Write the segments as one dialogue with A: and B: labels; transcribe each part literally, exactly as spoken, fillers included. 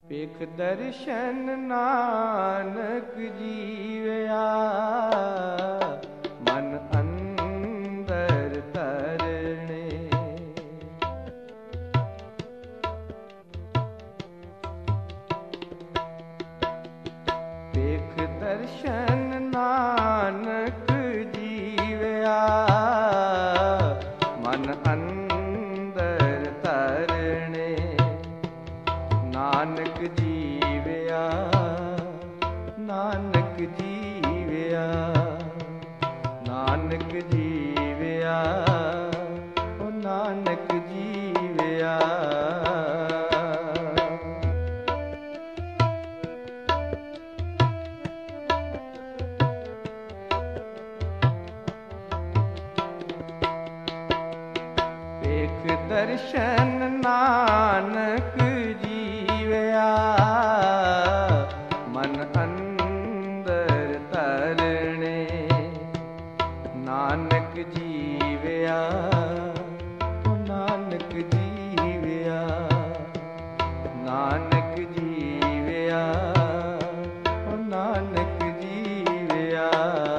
A: ਵੇਖ ਦਰਸ਼ਨ ਨਾਨਕ ਜੀਵਿਆ, ਮਨ ਅੰਦਰ ਤਰਣੇ। ਵੇਖ ਦਰਸ਼ਨ ਨਾਨਕ ਜੀਵਿਆ, ਮਨ ਅੰਦਰ ਤਰਣੇ। ਨਾਨਕ ਜੀਵਿਆ, ਨਾਨਕ ਜੀਵਿਆ, ਨਾਨਕ ਜੀਵਿਆ, ਓ ਨਾਨਕ ਜੀਵਿਆ। ਵੇਖ ਦਰਸ਼ਨ ਨਾਨਕ ਜੀਵਿਆ, ਮਨ ਅੰਦਰ ਤਰਣੇ। ਨਾਨਕ ਜੀਵਿਆ, ਓ ਨਾਨਕ ਜੀਵਿਆ, ਨਾਨਕ ਜੀਵਿਆ, ਓ ਨਾਨਕ ਜੀਵਿਆ।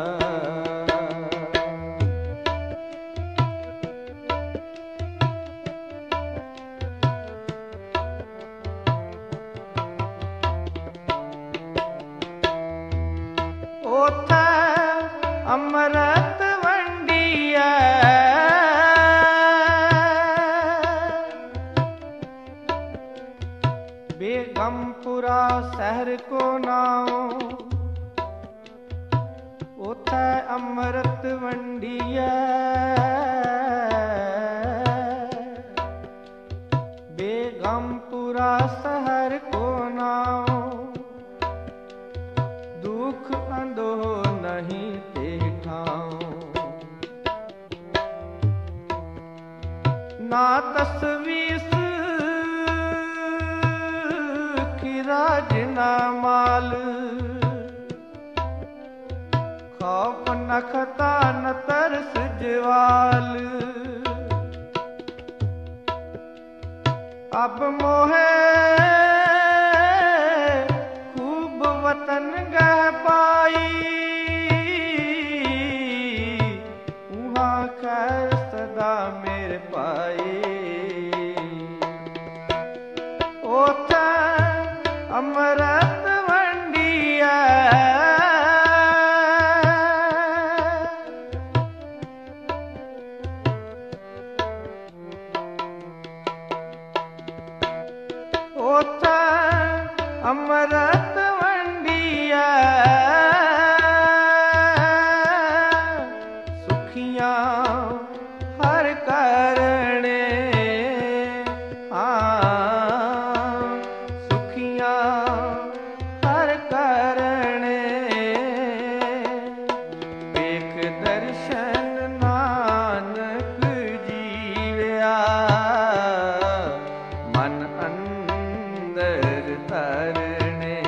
A: ਉਥੈ ਅੰਮ੍ਰਿਤ ਵੰਡੀਐ, ਬੇਗਮਪੁਰਾ ਸ਼ਹਿਰ ਕੋ ਨਾਉ। ਉਥੈ ਅੰਮ੍ਰਿਤ ਵੰਡੀਐ, ਬੇਗਮਪੁਰਾ ਸ਼ਹਿਰ ਕੋ ਨਾਉ। ਦੁਖ ਅੰਧੋ ਨਹੀਂ ਤੇ ਠਾਉ, ਨਾ ਤਸਵੀਸ ਖਿਰਾਜ ਨਾ ਮਾਲ। ਖੌਫ ਨਖਤਾ ਨ ਤਰਸ ਜਵਾਲ। ਅਬ ਮੋਹੇ ਖੂਬ ਵਤਨ ਗਹਿ ਪਾਈ। ਉਹਾਂ ਖੈਰ ਸਦਾ ਮੇਰੇ ਪਾਈ। ਉਥੈ ਅੰਮ੍ਰਿਤ ਵੰਡੀਐ, ਉਥੈ ਅੰਮ੍ਰਿਤ ਵੰਡੀਐ। ਸੁਖੀਆਂ ਹਰ ਕਰਣੇ, ਹਾਂ ਸੁਖੀਆਂ ਹਰ ਕਰਣੇ। ਵੇਖ ਦਰਸ਼ਨ ਨਾਨਕ ਜੀਵਿਆ, ਮਨ ਅੰਦਰ ਤਰਣੇ।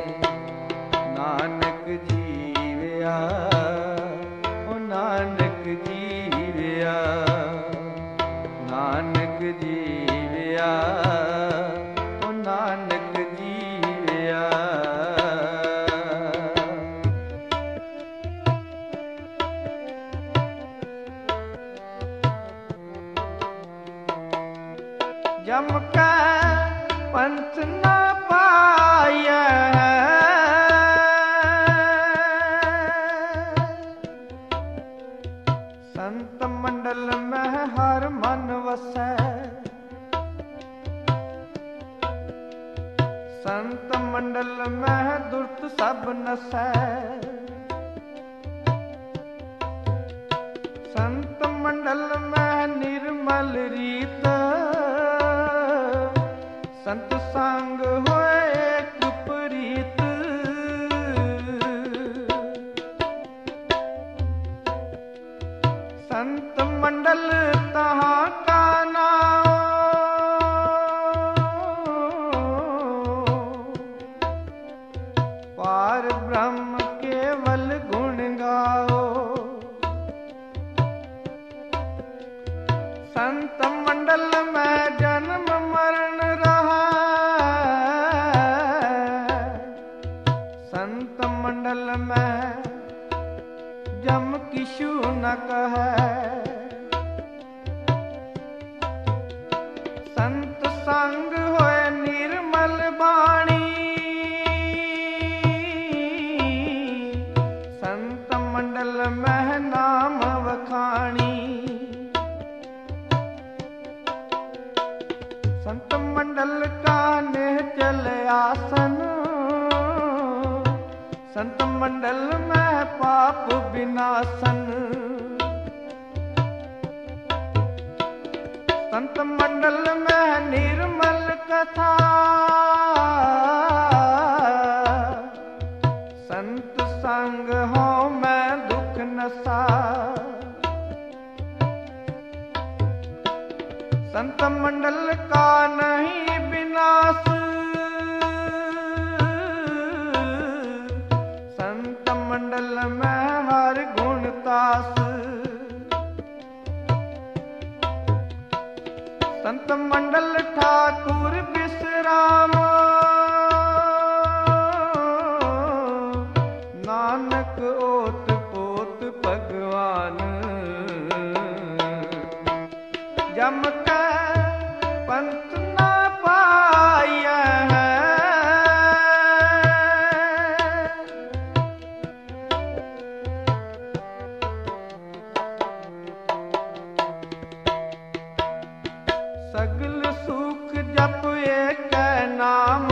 A: ਨਾਨਕ ਜੀਵਿਆ, ਓ ਨਾਨਕ ਜੀਵਿਆ, ਨਾਨਕ ਜੀਵਿਆ, ਓ ਨਾਨਕ ਜੀਵਿਆ। ਜਮ ਕੈ ਪੰਥ ਨਾ ਪਾਈਐ, ਸੰਤ ਮੰਡਲ ਮਹਿ ਹਰ ਮਨ ਵਸੈ। ਸੰਤ ਮੰਡਲ ਮਹਿ ਦੁਰਤ ਸਭ ਨਸੈ। ਸੰਤ ਮੰਡਲ ਮਹਿ ਨਿਰਮਲ ਰੀਤ। ਸੰਤ ਸੰਗ ਹੋਏ ਇੱਕ ਪ੍ਰੀਤ। ਸੰਤ ਮੰਡਲ ਤਹਾਂ ਕਾ ਨਾਉ। ਪਾਰ ਬ੍ਰਹਮ ਕੇਵਲ ਗੁਣ ਗਾਓ। ਸੰਤ ਮੰਡਲ ਮੈਂ ਜਨਮ ਮਰਨ ਰਹਾ। चल आसन। संत मंडल में पाप विनाशन। संत मंडल में निर्मल कथा। संत संग हो मैं दुख नसा। संत मंडल का नहीं विनाश। संत मंडल में हर गुण तास। संत मंडल ठाकुर विश्राम। नानक ओत पोत भगवान। जम के पंथ न पाया है। सगल सुख जप एक नाम।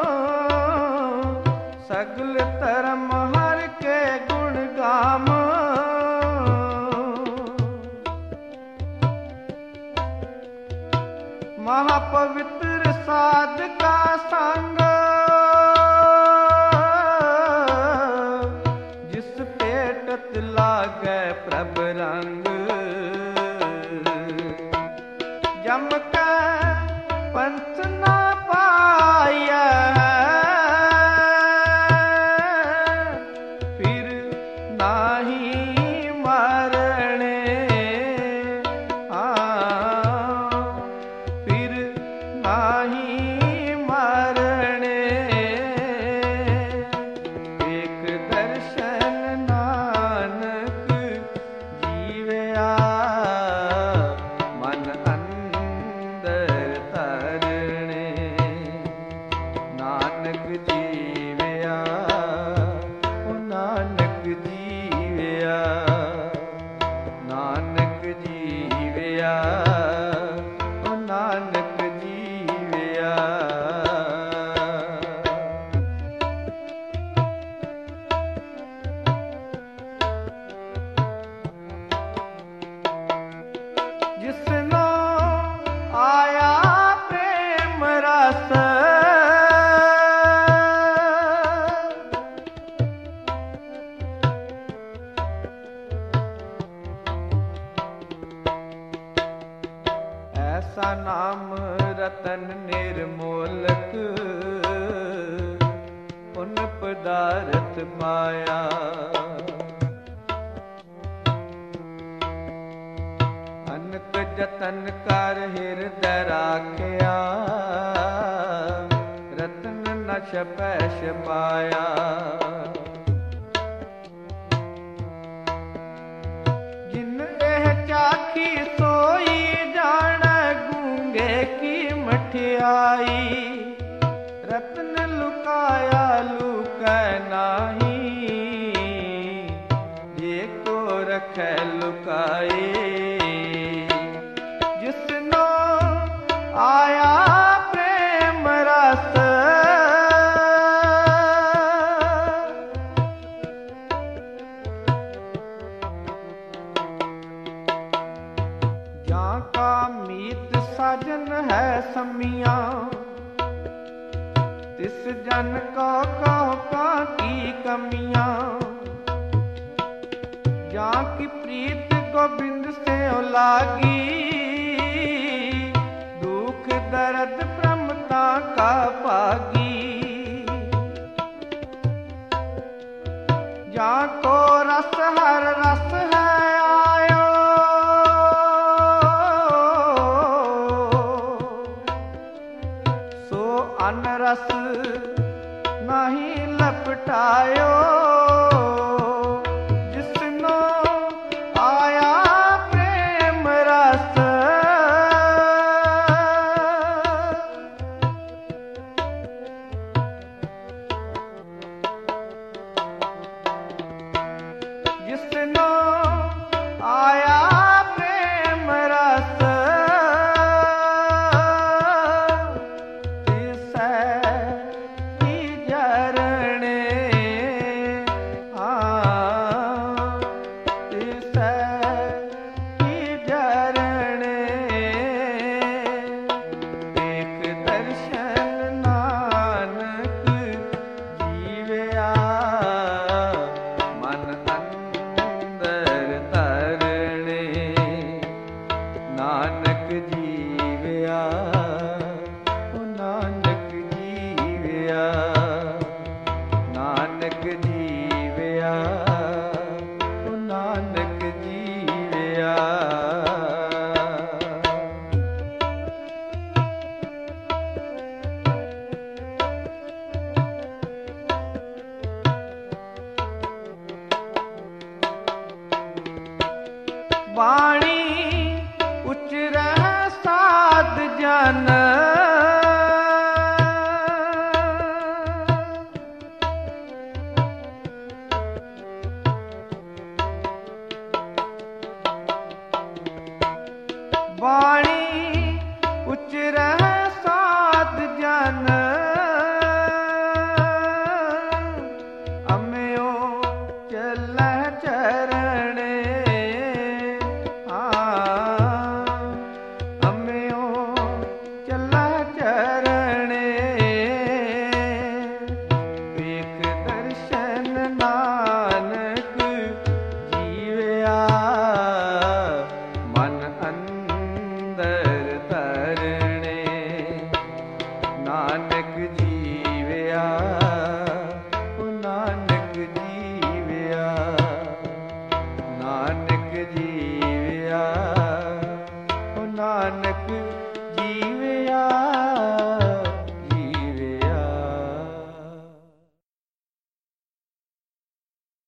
A: सगल धर्म हर के गुण गाम। महापवित्र साध का संग। जिस पेटत लागे प्रभ रंग। जम के पंथ न पाया। फिर नाही मरणे। फिर नाही मरणे। एक दर्शन नानक जीवया। मन अंदर तरणे। नानक जीवया। ओ नानक जीवया। नानक जीवया। ओ नानक जीवया। जिसनो आया प्रेम रस। ऐसा नाम रतन निर्मोलक। पुन पदारथ पाया। अनक जतन कर हृदय राखिया। रतन न छपै छपाया। जिन एह चाखी सोई जान गूंगे की मठियाई। रतन लुकाया लुकै नाही। जे को रखै लुकाए। जिसनो आया प्रेम रस। जहाँ का मीत साजन है समिया। तिस जन को कहो का की कमियां। जहाँ की प्रीत गोविंद से लागी। दुख दर्द प्रमता का पागी। जहाँ को रस हर रस है आयो। सो अनरस नहीं लपटायो। जिसनो आया प्रेम रस। जिसनो आया प्रेम रस। तिसै ਨਾਨਕ ਜੀਵ